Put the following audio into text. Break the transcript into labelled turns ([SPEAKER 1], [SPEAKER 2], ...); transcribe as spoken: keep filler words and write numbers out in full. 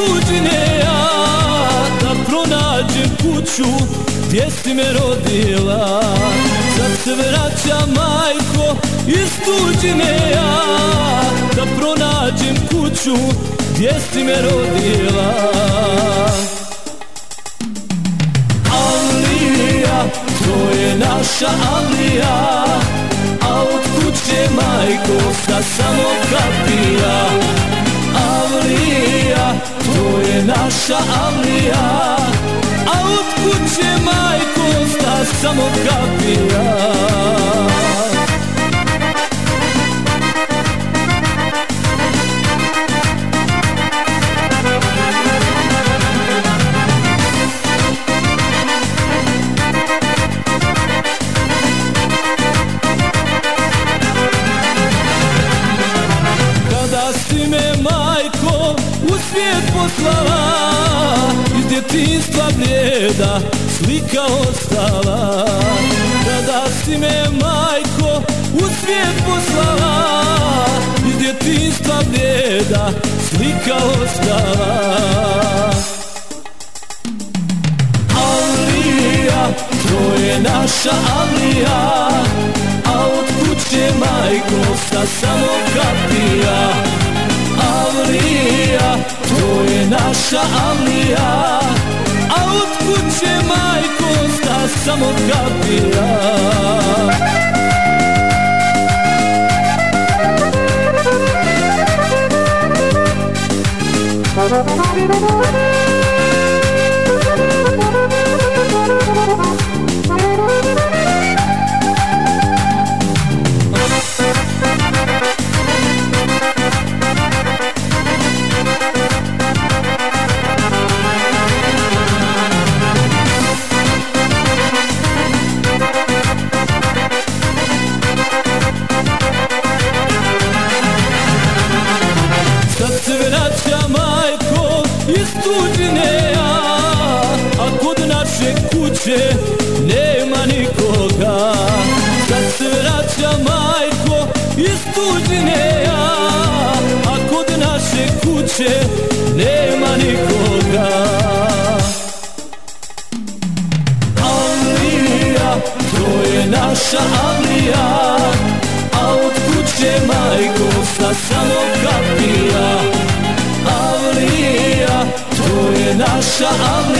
[SPEAKER 1] tuđine ja, da pronađem kuću gdje si me rodila. Sad se vraća majko iz tuđine ja, da pronađem kuću gdje si me rodila. Avlija, to je naša Avlija, a od kuće majko sta samo kapija. Avlija, to je naša Avlija, a od kuće majko sta samo kapija. Svijet poslala, iz djetinjstva blijeda slika ostala. Kada si me majko u svijet poslala, iz djetinjstva blijeda slika ostala. Avlija, to je naša Avlija, a od kuće majko sta samo kapija. Avlija, to je naša Avlija, a od kuće majko sta samo kapija. Iz tuđine ja, a kod naše kuće nema nikoga. Sad se vraća majko iz tuđine ja, a kod naše kuće nema nikoga. Avlija, to je naša Avlija, a od kuće majko sta samo kapija. Avlija, to je naša Avlija.